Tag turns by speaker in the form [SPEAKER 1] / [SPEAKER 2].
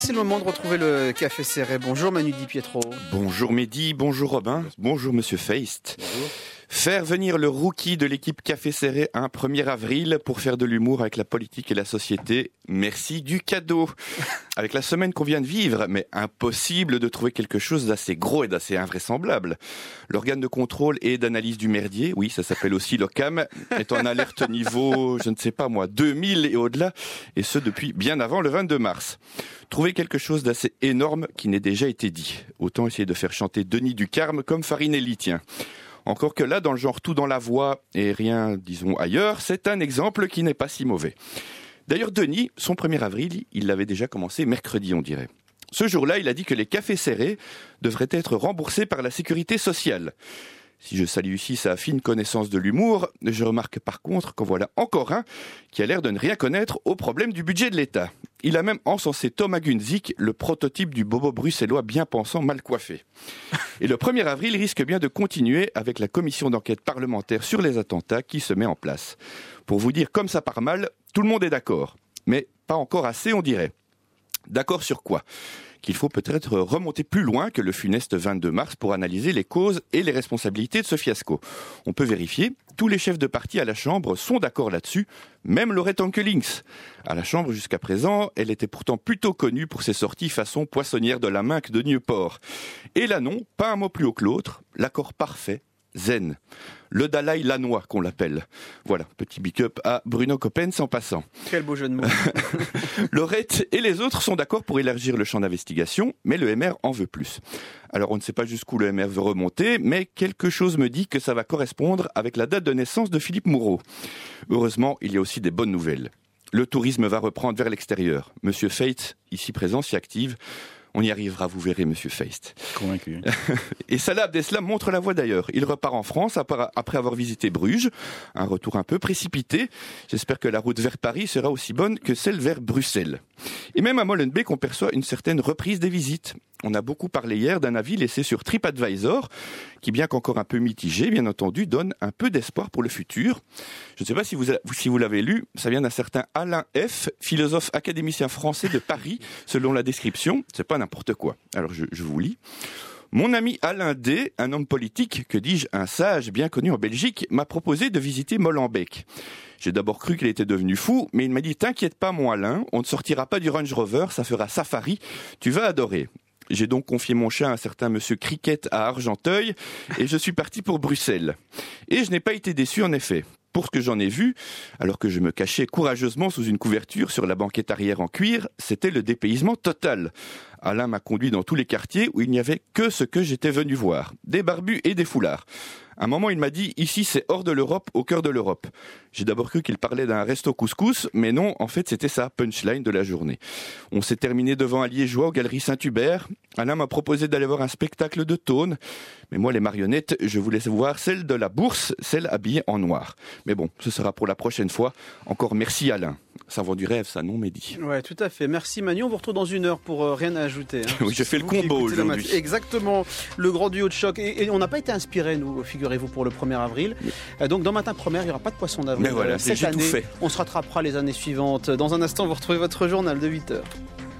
[SPEAKER 1] C'est le moment de retrouver le Café Serré. Bonjour Manu Di Pietro.
[SPEAKER 2] Bonjour Mehdi, bonjour Robin, bonjour Monsieur Feist.
[SPEAKER 1] Bonjour.
[SPEAKER 2] Faire venir le rookie de l'équipe Café Serré un 1er avril pour faire de l'humour avec la politique et la société, merci du cadeau. Avec la semaine qu'on vient de vivre, mais impossible de trouver quelque chose d'assez gros et d'assez invraisemblable. L'organe de contrôle et d'analyse du merdier, oui ça s'appelle aussi l'OCAM, est en alerte niveau, je ne sais pas moi, 2000 et au-delà, et ce depuis bien avant le 22 mars. Trouver quelque chose d'assez énorme qui n'ait déjà été dit. Autant essayer de faire chanter Denis Ducarme comme Farinelli, tiens. Encore que là, dans le genre tout dans la voix et rien, disons, ailleurs, c'est un exemple qui n'est pas si mauvais. D'ailleurs, Denis, son 1er avril, il l'avait déjà commencé mercredi, on dirait. Ce jour-là, il a dit que les cafés serrés devraient être remboursés par la sécurité sociale. Si je salue ici sa fine connaissance de l'humour, je remarque par contre qu'en voilà encore un qui a l'air de ne rien connaître au problème du budget de l'État. Il a même encensé Thomas Gunzik, le prototype du bobo bruxellois bien pensant mal coiffé. Et le 1er avril risque bien de continuer avec la commission d'enquête parlementaire sur les attentats qui se met en place. Pour vous dire comme ça part mal, tout le monde est d'accord. Mais pas encore assez, on dirait. D'accord sur quoi ? Qu'il faut peut-être remonter plus loin que le funeste 22 mars pour analyser les causes et les responsabilités de ce fiasco. On peut vérifier, tous les chefs de parti à la Chambre sont d'accord là-dessus, même Laurette Ankelings. À la Chambre jusqu'à présent, elle était pourtant plutôt connue pour ses sorties façon poissonnière de la Minque de Nieuport. Et là non, pas un mot plus haut que l'autre, l'accord parfait, zen. Le Dalai Lanois qu'on l'appelle. Voilà, petit big up à Bruno Coppens en passant.
[SPEAKER 1] Quel beau jeu de mots.
[SPEAKER 2] Laurette et les autres sont d'accord pour élargir le champ d'investigation, mais le MR en veut plus. Alors on ne sait pas jusqu'où le MR veut remonter, mais quelque chose me dit que ça va correspondre avec la date de naissance de Philippe Moureau. Heureusement, il y a aussi des bonnes nouvelles. Le tourisme va reprendre vers l'extérieur. Monsieur Feist, ici présent, s'y active. On y arrivera, vous verrez, Monsieur Feist.
[SPEAKER 3] Convaincu.
[SPEAKER 2] Et Salah Abdeslam montre la voie d'ailleurs. Il repart en France après avoir visité Bruges. Un retour un peu précipité. J'espère que la route vers Paris sera aussi bonne que celle vers Bruxelles. Et même à Molenbeek, on perçoit une certaine reprise des visites. On a beaucoup parlé hier d'un avis laissé sur TripAdvisor, qui, bien qu'encore un peu mitigé, bien entendu, donne un peu d'espoir pour le futur. Je ne sais pas si vous l'avez lu, ça vient d'un certain Alain F., philosophe académicien français de Paris, selon la description. C'est pas n'importe quoi. Alors je vous lis. Mon ami Alain D., un homme politique, que dis-je, un sage bien connu en Belgique, m'a proposé de visiter Molenbeek. J'ai d'abord cru qu'il était devenu fou, mais il m'a dit « T'inquiète pas mon Alain, on ne sortira pas du Range Rover, ça fera safari, tu vas adorer ». J'ai donc confié mon chat à un certain monsieur Cricket à Argenteuil et je suis parti pour Bruxelles. Et je n'ai pas été déçu en effet. Pour ce que j'en ai vu, alors que je me cachais courageusement sous une couverture sur la banquette arrière en cuir, c'était le dépaysement total. Alain m'a conduit dans tous les quartiers où il n'y avait que ce que j'étais venu voir. Des barbus et des foulards. À un moment, il m'a dit « Ici, c'est hors de l'Europe, au cœur de l'Europe ». J'ai d'abord cru qu'il parlait d'un resto couscous, mais non, en fait, c'était sa punchline de la journée. On s'est terminé devant un Liégeois aux Galeries Saint-Hubert. Alain m'a proposé d'aller voir un spectacle de Tone. Mais moi, les marionnettes, je voulais voir celle de la Bourse, celle habillée en noir. Mais bon, ce sera pour la prochaine fois. Encore merci Alain. Ça vend du rêve, ça, non, Mehdi?
[SPEAKER 1] Ouais, tout à fait. Merci Manu. On vous retrouve dans 1 heure pour rien à ajouter. Hein.
[SPEAKER 2] Oui, je fais le combo aujourd'hui.
[SPEAKER 1] Exactement. Le grand duo de choc. Et on n'a pas été inspirés, nous, figurez-vous, pour le 1er avril. Donc, dans Matin Première, il n'y aura pas de poisson d'avril.
[SPEAKER 2] Mais voilà,
[SPEAKER 1] cette
[SPEAKER 2] j'ai
[SPEAKER 1] année.
[SPEAKER 2] tout fait.
[SPEAKER 1] On se rattrapera les années suivantes. Dans un instant, vous retrouvez votre journal de 8 heures.